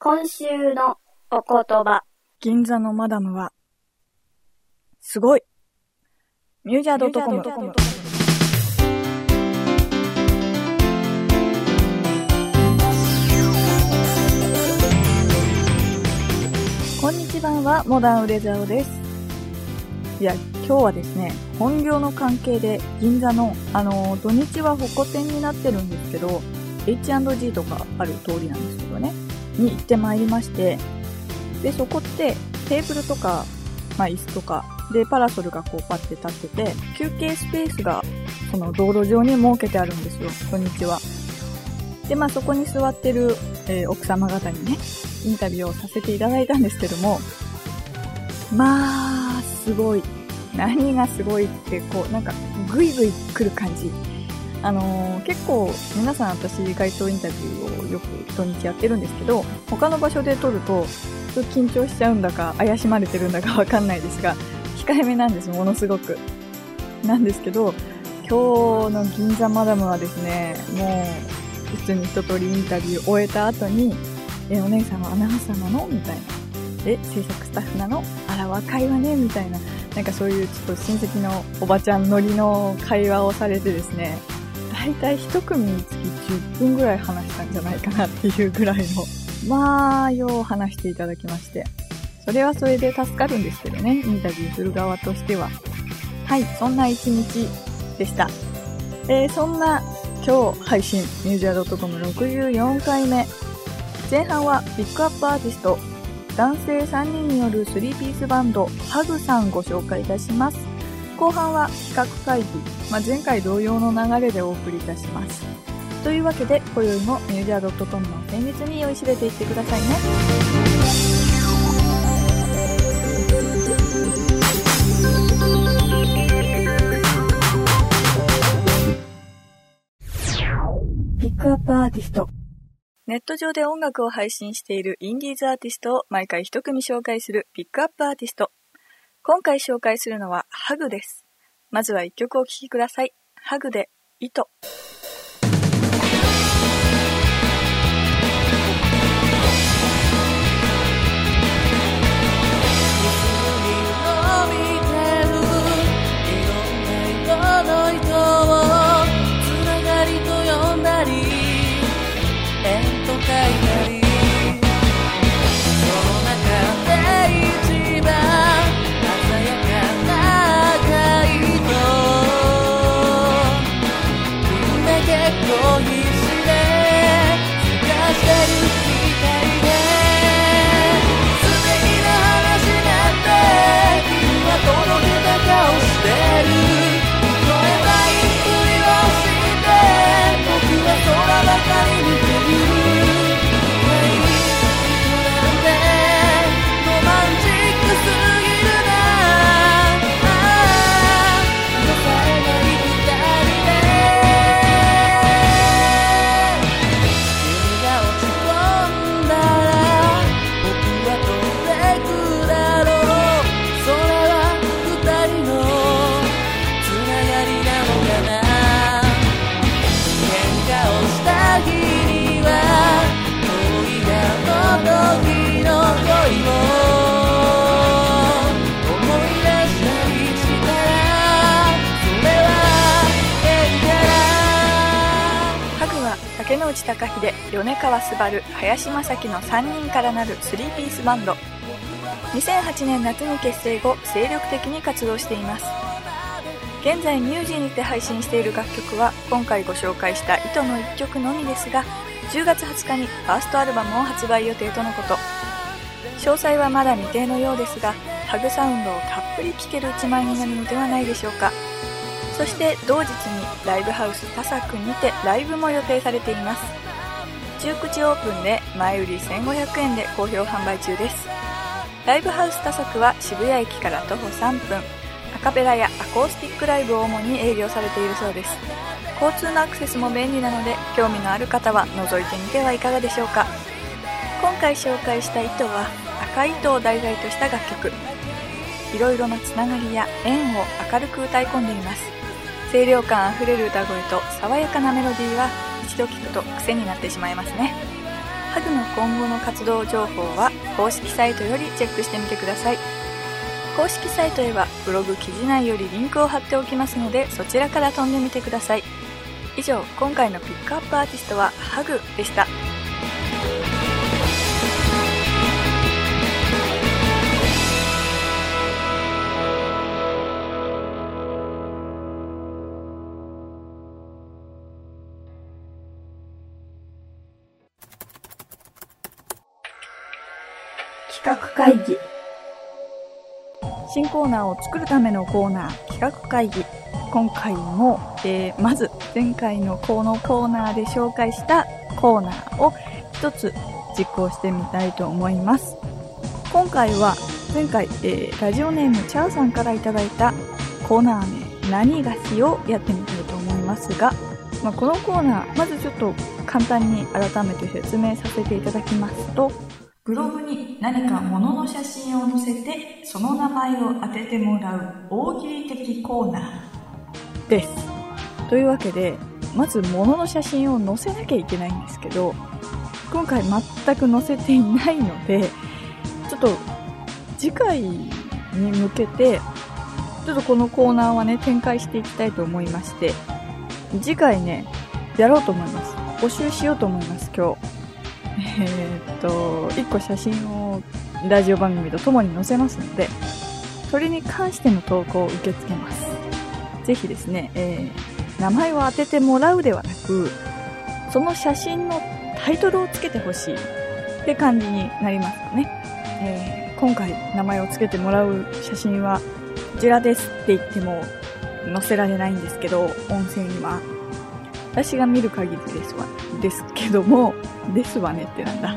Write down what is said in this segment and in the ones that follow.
今週のお言葉。 銀座のマダムはすごい。ミュージャー .com。 こんにちは、モダンウレザオです。いや、今日はですね、本業の関係で銀座の土日はホコ天になってるんですけど、 H&G とかある通りなんですけどねに行ってまいりまして、でそこってテーブルとか、椅子とかでパラソルがこうパッて立ってて、休憩スペースがその道路上に設けてあるんですよ、土日は。でそこに座ってる、奥様方にねインタビューをさせていただいたんですけども、すごい。何がすごいってグイグイ来る感じ。結構皆さん、私街頭インタビューをよく土日やってるんですけど、他の場所で撮ると緊張しちゃうんだか怪しまれてるんだかわかんないですが、控えめなんです、ものすごく。なんですけど、今日の銀座マダムはですね、もう普通に一通りインタビューを終えた後に、お姉さんはアナウンサーなのみたいな。制作スタッフなの？あら若いわねみたいな、そういうちょっと親戚のおばちゃんノリの会話をされてですね、だいたい一組につき10分ぐらい話したんじゃないかなっていうぐらいのよう話していただきまして、それはそれで助かるんですけどね、インタビューする側としては。はい、そんな一日でした。そんな今日配信ミュージャー .com 64回目、前半はピックアップアーティスト男性3人による3ピースバンドハグさんご紹介いたします。後半は企画会議、前回同様の流れでお送りいたします。というわけで、今宵もミュージャー .com の先日に酔いしれていってくださいね。ピックアップアーティスト。ネット上で音楽を配信しているインディーズアーティストを毎回一組紹介するピックアップアーティスト。今回紹介するのはハグです。まずは一曲お聴きください。ハグで糸。竹野内孝秀、米川昴、林正樹の3人からなる3ピースバンド。2008年夏に結成後、精力的に活動しています。現在ミュージーにて配信している楽曲は今回ご紹介した糸の1曲のみですが、10月20日にファーストアルバムを発売予定とのこと。詳細はまだ未定のようですが、ハグサウンドをたっぷり聴ける一枚になるのではないでしょうか。そして同日にライブハウス田作にてライブも予定されています。19時オープンで前売り1500円で好評販売中です。ライブハウス田作は渋谷駅から徒歩3分、アカペラやアコースティックライブを主に営業されているそうです。交通のアクセスも便利なので、興味のある方は覗いてみてはいかがでしょうか。今回紹介した糸は赤い糸を題材とした楽曲。いろいろなつながりや縁を明るく歌い込んでいます。清涼感あふれる歌声と爽やかなメロディーは一度聴くと癖になってしまいますね。 ハグの今後の活動情報は公式サイトよりチェックしてみてください。公式サイトへはブログ記事内よりリンクを貼っておきますので、そちらから飛んでみてください。以上、今回のピックアップアーティストはハグでした。 企画会議。 新コーナーを作るためのコーナー、企画会議。今回も、まず前回のこのコーナーで紹介したコーナーを一つ実行してみたいと思います。今回は前回、ラジオネームチャーさんからいただいたコーナー名何がしをやってみたいと思いますが、このコーナーまずちょっと簡単に改めて説明させていただきますと、ブログに何か物の写真を載せてその名前を当ててもらう大喜利的コーナーです。というわけで、まず物の写真を載せなきゃいけないんですけど、今回全く載せていないので、ちょっと次回に向けてちょっとこのコーナーはね展開していきたいと思いまして、次回ねやろうと思います。募集しようと思います。今日1個写真をラジオ番組とともに載せますので、それに関しての投稿を受け付けます。ぜひですね、名前を当ててもらうではなく、その写真のタイトルをつけてほしいって感じになりますよね。今回名前をつけてもらう写真はこちらですって言っても載せられないんですけど、音声には私が見る限りですけども、ですわねってなんだ。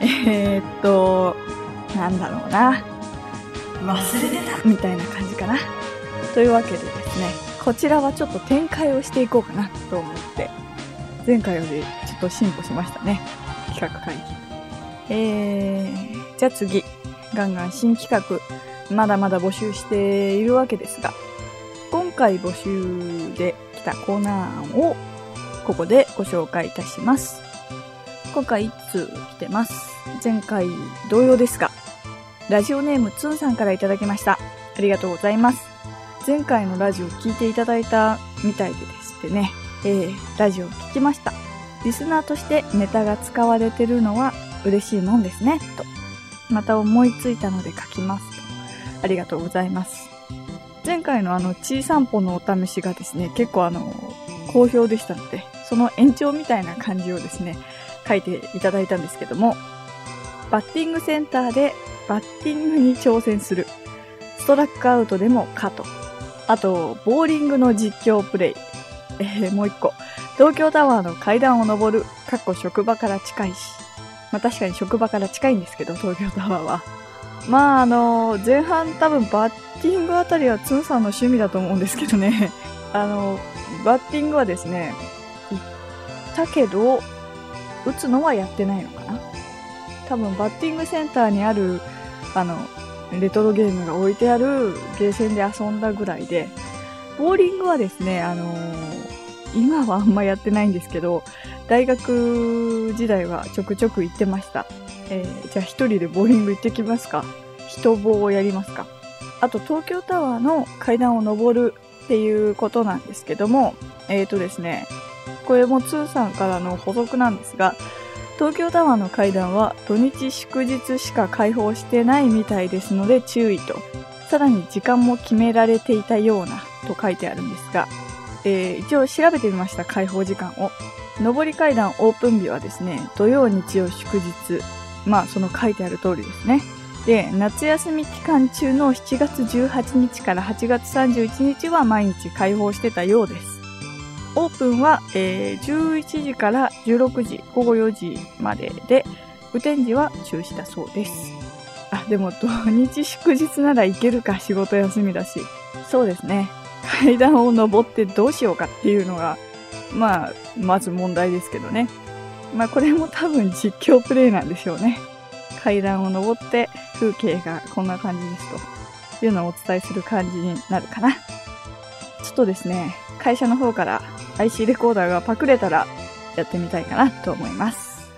なんだろうな。忘れてたみたいな感じかな。というわけでですね、こちらはちょっと展開をしていこうかなと思って、前回よりちょっと進歩しましたね。企画会議。じゃあ次、ガンガン新企画、まだまだ募集しているわけですが、今回募集できたコーナー案をここでご紹介いたします。今回1通来てます。前回同様ですが、ラジオネームつんさんからいただきました。ありがとうございます。前回のラジオ聞いていただいたみたいでですね、ラジオ聞きました。リスナーとしてネタが使われてるのは嬉しいもんですね、と。また思いついたので書きます。ありがとうございます。前回のちい散歩のお試しがですね、結構好評でしたので、その延長みたいな感じをですね、書いていただいたんですけども、バッティングセンターでバッティングに挑戦する。ストラックアウトでもかと。あと、ボーリングの実況プレイ。もう一個。東京タワーの階段を登る。職場から近いし。確かに職場から近いんですけど、東京タワーは。前半多分バッティングあたりはツンさんの趣味だと思うんですけどね。バッティングはですね、行ったけど、打つのはやってないのかな。多分バッティングセンターにある、レトロゲームが置いてあるゲーセンで遊んだぐらいで、ボーリングはですね、今はあんまやってないんですけど、大学時代はちょくちょく行ってました。じゃあ一人でボーリング行ってきますか。人棒をやりますか。あと東京タワーの階段を登るっていうことなんですけども、ですね、これも2さんからの補足なんですが、東京タワーの階段は土日祝日しか開放してないみたいですので注意と、さらに時間も決められていたようなと書いてあるんですが、一応調べてみました。開放時間を。上り階段オープン日はですね、土曜日曜祝日、その書いてある通りですね。で、夏休み期間中の7月18日から8月31日は毎日開放してたようです。オープンは、11時から16時、午後4時までで、雨天時は中止だそうです。でも土日祝日なら行けるか、仕事休みだし。そうですね。階段を登ってどうしようかっていうのが、まず問題ですけどね。これも多分実況プレイなんでしょうね。階段を登って風景がこんな感じですというのをお伝えする感じになるかな。ちょっとですね、会社の方から IC レコーダーがパクれたらやってみたいかなと思います。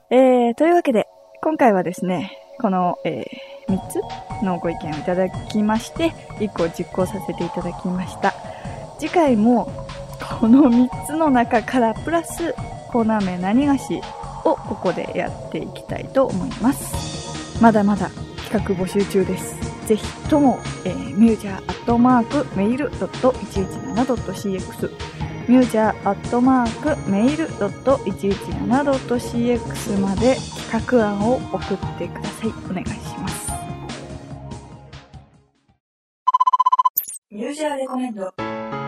というわけで、今回はですね、この、3つのご意見をいただきまして、1個実行させていただきました。次回も、この3つの中からプラス、コーナー名何がしをここでやっていきたいと思います。まだまだ企画募集中です。ぜひとも、muja@mail.117.cx muja@mail.117.cx まで企画案を送ってください。お願いします。ミュージャーレコメンド。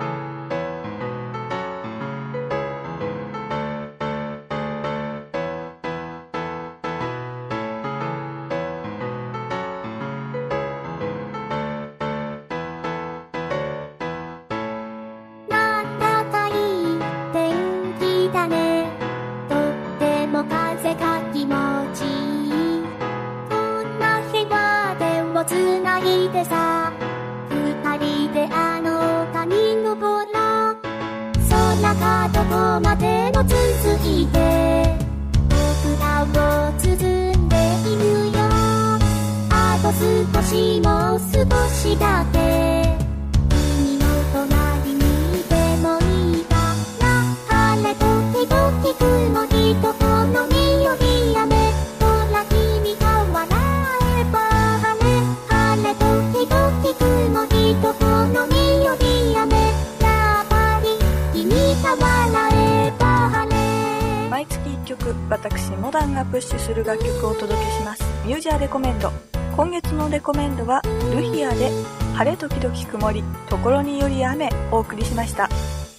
私モダンがプッシュする楽曲をお届けします。ミュージャーレコメンド。今月のレコメンドはルヒアで晴れ時々曇り、ところにより雨をお送りしました。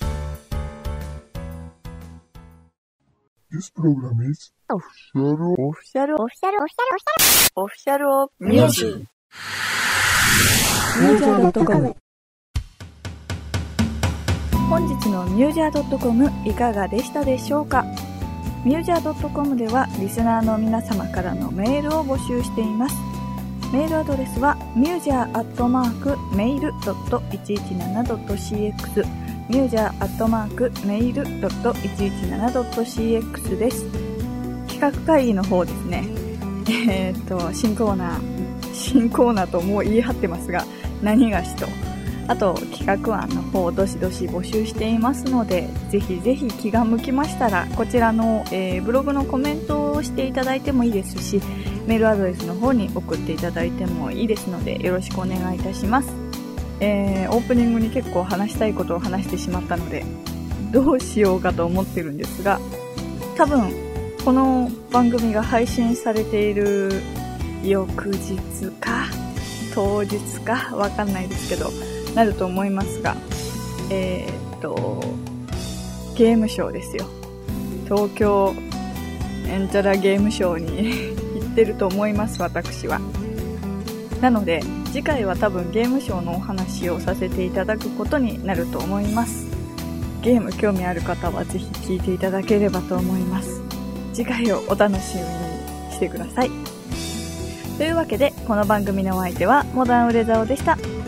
This program is official of music. muja.com 本日の muja.com いかがでしたでしょうか。muja.com ではリスナーの皆様からのメールを募集しています。メールアドレスは muja@mail.117.cx muja@mail.117.cx です。企画会議の方ですね。新コーナーともう言い張ってますが、何がしと、あと企画案の方どしどし募集していますので、ぜひぜひ気が向きましたらこちらの、ブログのコメントをしていただいてもいいですし、メールアドレスの方に送っていただいてもいいですので、よろしくお願いいたします。オープニングに結構話したいことを話してしまったので、どうしようかと思ってるんですが、多分この番組が配信されている翌日か当日かわかんないですけどなると思いますが、ゲームショーですよ。東京エンチャラゲームショーに行ってると思います、私は。なので次回は多分ゲームショーのお話をさせていただくことになると思います。ゲーム興味ある方はぜひ聞いていただければと思います。次回をお楽しみにしてください。というわけでこの番組のお相手はモダンウレザオでした。